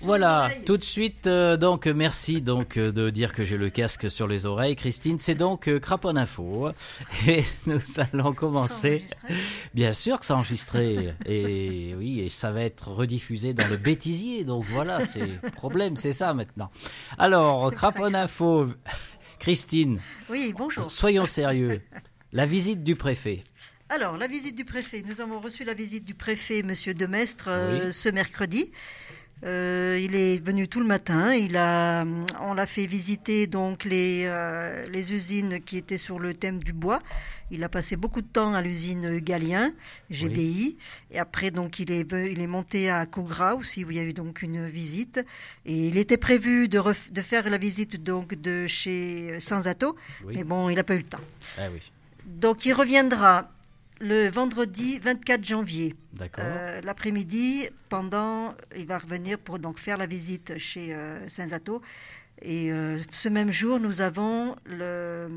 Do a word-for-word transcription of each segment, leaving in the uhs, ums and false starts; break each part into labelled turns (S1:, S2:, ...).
S1: Voilà, tout de suite, euh, donc merci donc euh, de dire que j'ai le casque sur les oreilles, Christine. C'est donc euh, Craponne Info et nous allons commencer. Bien sûr que c'est enregistré et oui, et ça va être rediffusé dans le bêtisier. Donc voilà, c'est le problème, c'est ça maintenant. Alors, Craponne Info, Christine.
S2: Oui, bonjour.
S1: Soyons sérieux. La visite du préfet.
S2: Alors, la visite du préfet. Nous avons reçu la visite du préfet, Monsieur Demestre, euh, oui. ce mercredi. Euh, il est venu tout le matin. Il a, on l'a fait visiter donc les, euh, les usines qui étaient sur le thème du bois. Il a passé beaucoup de temps à l'usine Galien, G B I. Oui. Et après, donc, il est, il est monté à Cougra aussi, où il y a eu donc une visite. Et il était prévu de, ref, de faire la visite donc de chez Sanzato. Oui. Mais bon, il n'a pas eu le temps.
S1: Ah oui.
S2: Donc, il reviendra le vendredi vingt-quatre janvier,
S1: euh,
S2: l'après-midi, pendant, il va revenir pour donc faire la visite chez euh, Sanzato. Et euh, ce même jour, nous avons le,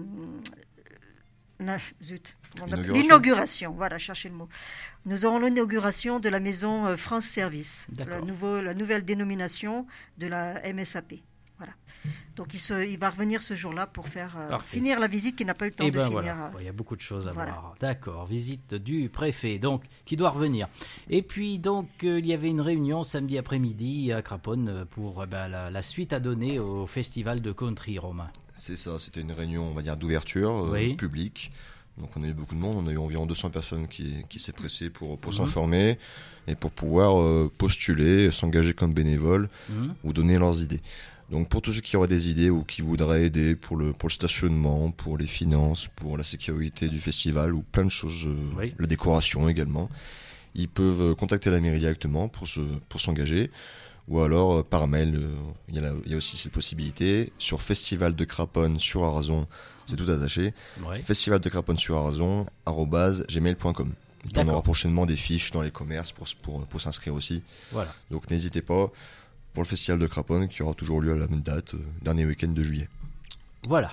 S2: la, zut, l'inauguration. Voilà, cherchez le mot. Nous aurons l'inauguration de la maison euh, France Service, la, nouveau, la nouvelle dénomination de la M S A P. Voilà. Donc il, se, il va revenir ce jour-là pour faire euh, finir la visite qu'il n'a pas eu le temps
S1: et
S2: de
S1: ben
S2: finir.
S1: Voilà. Bon, il y a beaucoup de choses à
S2: voilà.
S1: voir. D'accord, visite du préfet, donc qui doit revenir. Et puis donc euh, il y avait une réunion samedi après-midi à Craponne pour euh, ben, la, la suite à donner au festival de country, Romain.
S3: C'est ça, c'était une réunion, on va dire, d'ouverture euh,
S1: oui.
S3: publique. Donc on a eu beaucoup de monde, on a eu environ deux cents personnes qui, qui s'est pressées pour, pour mmh. s'informer et pour pouvoir euh, postuler, s'engager comme bénévoles mmh. ou donner leurs idées. Donc pour tous ceux qui auraient des idées ou qui voudraient aider pour le, pour le stationnement, pour les finances, pour la sécurité du festival ou plein de choses, euh, oui. la décoration également, ils peuvent contacter la mairie directement pour, se, pour s'engager ou alors euh, par mail, euh, il, y a la, il y a aussi cette possibilité sur Festival de Craponne sur Arzon, c'est tout attaché, oui. Festival de Craponne sur Arzon arobase gmail point com. On aura prochainement des fiches dans les commerces pour, pour, pour s'inscrire aussi.
S1: Voilà.
S3: Donc n'hésitez pas. Pour le festival de Craponne qui aura toujours lieu à la même date, euh, dernier week-end de juillet.
S1: Voilà.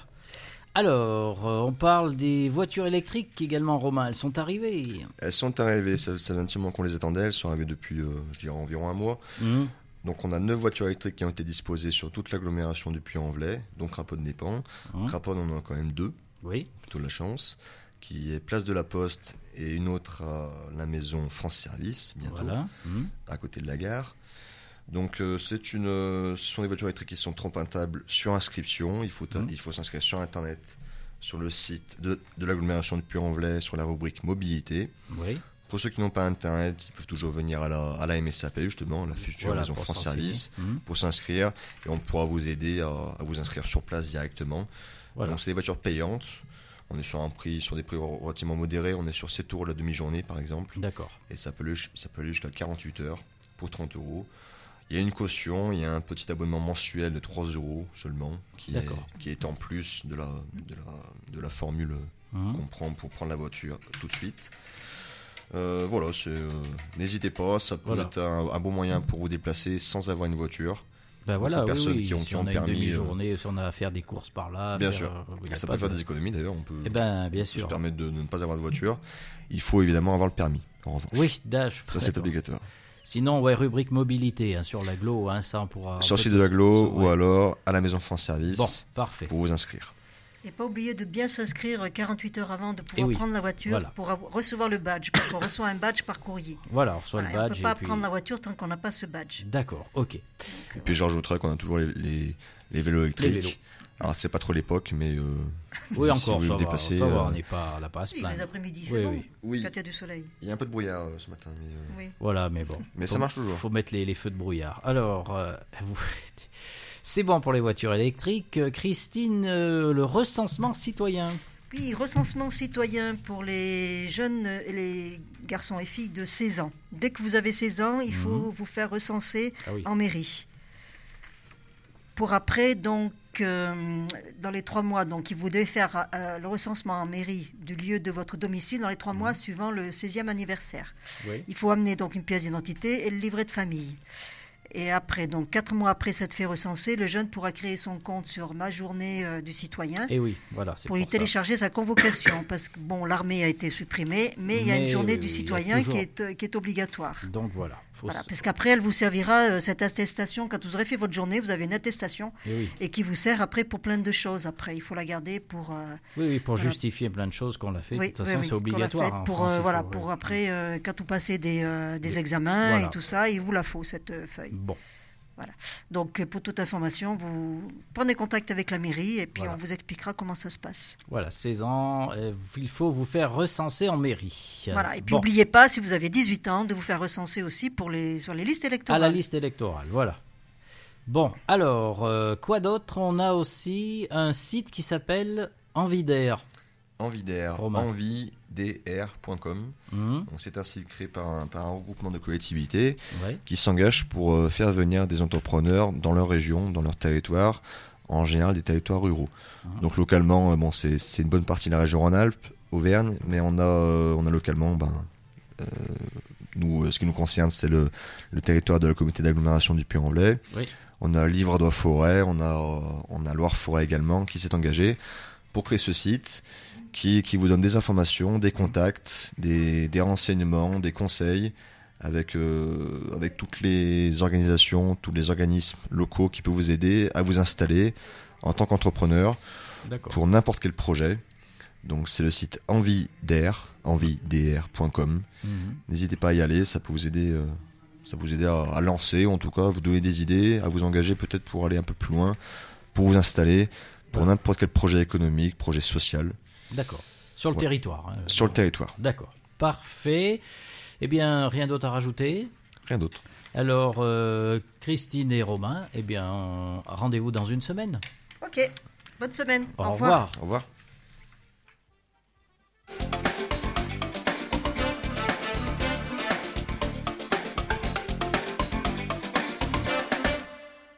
S1: Alors, euh, on parle des voitures électriques également, Romain. Elles sont arrivées.
S3: Elles sont arrivées. Ça, ça fait un petit moment qu'on les attendait. Elles sont arrivées depuis, euh, je dirais, environ un mois. Mmh. Donc, on a neuf voitures électriques qui ont été disposées sur toute l'agglomération du Puy-en-Velay, donc Craponne-Népans. Mmh. Craponne, on en a quand même deux.
S1: Oui.
S3: Plutôt de la chance. Qui est Place de la Poste et une autre à la maison France Service, bientôt,
S1: voilà. Mmh.
S3: à côté de la gare. Donc euh, c'est une, euh, ce sont des voitures électriques qui sont trompe-intables sur inscription. Il faut, mmh. il faut s'inscrire sur Internet, sur le site de, de l'agglomération de Puy-en-Velay, sur la rubrique mobilité.
S1: Oui.
S3: Pour ceux qui n'ont pas Internet, ils peuvent toujours venir à la, à la M S A P, justement, la future
S1: voilà,
S3: maison France Service,
S1: mmh.
S3: pour s'inscrire. Et on pourra vous aider à, à vous inscrire sur place directement. Voilà. Donc c'est des voitures payantes. On est sur un prix, sur des prix relativement modérés. On est sur sept euros la demi-journée, par exemple.
S1: D'accord.
S3: Et ça peut, ça peut aller jusqu'à quarante-huit heures pour trente euros. Il y a une caution, il y a un petit abonnement mensuel de trois euros seulement, qui est, qui est en plus de la, de la, de la formule mmh. qu'on prend pour prendre la voiture tout de suite. Euh, voilà, c'est, euh, n'hésitez pas, ça peut voilà. être un, un bon moyen pour vous déplacer sans avoir une voiture.
S1: Ben voilà, oui,
S3: personnes
S1: oui.
S3: qui ont,
S1: si
S3: qui
S1: on
S3: ont
S1: a
S3: permis,
S1: une demi-journée, euh... si on a à faire des courses par là.
S3: Bien
S1: faire,
S3: sûr,
S1: euh,
S3: ça peut de... faire des économies d'ailleurs, on peut
S1: eh ben, bien
S3: on
S1: sûr.
S3: peut se permettre de, de ne pas avoir de voiture. Il faut évidemment avoir le permis, en revanche.
S1: Oui, d'âge.
S3: Ça c'est obligatoire.
S1: Sinon, ouais, rubrique mobilité hein, sur l'agglo, hein, ça on pourra...
S3: Sur le site de l'agglo ou ouais. alors à la maison France Service
S1: bon, parfait.
S3: Pour vous inscrire.
S2: Et pas oublier de bien s'inscrire quarante-huit heures avant de pouvoir
S1: oui.
S2: prendre la voiture
S1: voilà.
S2: pour avoir, recevoir le badge, parce qu'on reçoit un badge par courrier.
S1: Voilà, on reçoit
S2: voilà,
S1: le badge.
S2: On ne peut pas
S1: puis...
S2: prendre la voiture tant qu'on n'a pas ce badge.
S1: D'accord, ok.
S3: Donc, et puis j'ajouterais qu'on a toujours les, les, les vélos électriques. Les vélos. Alors c'est pas trop l'époque, mais... Euh,
S1: oui,
S3: si
S1: encore,
S3: vous
S1: ça,
S3: dépasser,
S1: va, ça
S3: euh...
S1: va, on n'est pas là-bas à se plaindre.
S2: Oui, les après-midi, il
S1: oui,
S2: fait bon,
S1: oui.
S3: oui.
S2: quand il y a du soleil.
S3: Il y a un peu de brouillard euh, ce matin. Mais, euh...
S2: oui.
S1: Voilà, mais bon.
S3: Mais
S1: faut,
S3: ça marche toujours.
S1: Il faut mettre les, les feux de brouillard. Alors, euh, vous... c'est bon pour les voitures électriques. Christine, euh, le recensement citoyen.
S2: Oui, recensement citoyen pour les jeunes et les garçons et filles de seize ans. Dès que vous avez seize ans, il faut mmh. vous faire recenser ah oui. en mairie. Pour après, donc, euh, dans les trois mois, donc, vous devez faire euh, le recensement en mairie du lieu de votre domicile dans les trois mmh. mois suivant le seizième anniversaire.
S1: Oui.
S2: Il faut amener donc une pièce d'identité et le livret de famille. Et après, donc quatre mois après s'être fait recenser, le jeune pourra créer son compte sur Ma Journée euh, du citoyen.
S1: Et oui, voilà, c'est
S2: pour, pour y télécharger sa convocation, parce que bon, l'armée a été supprimée, mais, mais il y a une journée oui, du citoyen toujours... qui, est, qui est obligatoire.
S1: Donc voilà. Faut
S2: voilà
S1: s...
S2: Parce qu'après, elle vous servira, euh, cette attestation, quand vous aurez fait votre journée, vous avez une attestation,
S1: et, oui.
S2: et qui vous sert après pour plein de choses. Après, il faut la garder pour... Euh,
S1: oui, oui, pour
S2: voilà.
S1: justifier plein de choses qu'on l'a fait.
S2: Oui,
S1: de toute façon,
S2: oui,
S1: c'est obligatoire.
S2: Hein,
S1: en
S2: pour,
S1: France,
S2: euh, voilà,
S1: faut,
S2: pour
S1: oui.
S2: après, euh, quand vous passez des, euh, des examens
S1: voilà.
S2: et tout ça, il vous la faut, cette euh, feuille.
S1: Bon.
S2: Voilà. Donc, pour toute information, vous prenez contact avec la mairie et puis
S1: voilà.
S2: on vous expliquera comment ça se passe.
S1: Voilà, seize ans, euh, il faut vous faire recenser en mairie.
S2: Voilà, et puis
S1: bon.
S2: n'oubliez pas, si vous avez dix-huit ans, de vous faire recenser aussi pour les, sur les listes électorales.
S1: À la liste électorale, voilà. Bon, alors, euh, quoi d'autre? On a aussi un site qui s'appelle Envidair.
S3: Envidair, envidr point com. Mmh. C'est un site créé par un, par un regroupement de collectivités
S1: ouais.
S3: qui s'engagent pour euh, faire venir des entrepreneurs dans leur région, dans leur territoire, en général des territoires ruraux. Mmh. Donc localement, euh, bon, c'est, c'est une bonne partie de la région Rhône-Alpes, Auvergne, mais on a, euh, on a localement, ben, euh, nous, ce qui nous concerne, c'est le, le territoire de la communauté d'agglomération du Puy-en-Velay.
S1: Oui.
S3: On a Livradois-Forêt, on a, on a Loire-Forêt également qui s'est engagé pour créer ce site. Qui, qui vous donne des informations, des contacts, des, des renseignements, des conseils avec, euh, avec toutes les organisations, tous les organismes locaux qui peuvent vous aider à vous installer en tant qu'entrepreneur
S1: D'accord.
S3: pour n'importe quel projet. Donc c'est le site Envidair, envidr point com. Mm-hmm. N'hésitez pas à y aller, ça peut vous aider, euh, ça peut vous aider à, à lancer, en tout cas, vous donner des idées, à vous engager peut-être pour aller un peu plus loin, pour vous installer, pour ouais. n'importe quel projet économique, projet social.
S1: D'accord. Sur le ouais. territoire. Hein.
S3: Sur le territoire.
S1: D'accord. Parfait. Eh bien, rien d'autre à rajouter?
S3: Rien d'autre.
S1: Alors, euh, Christine et Romain, eh bien, rendez-vous dans une semaine.
S2: Ok. Bonne semaine.
S1: Au,
S2: Au
S1: revoir.
S2: revoir.
S3: Au revoir.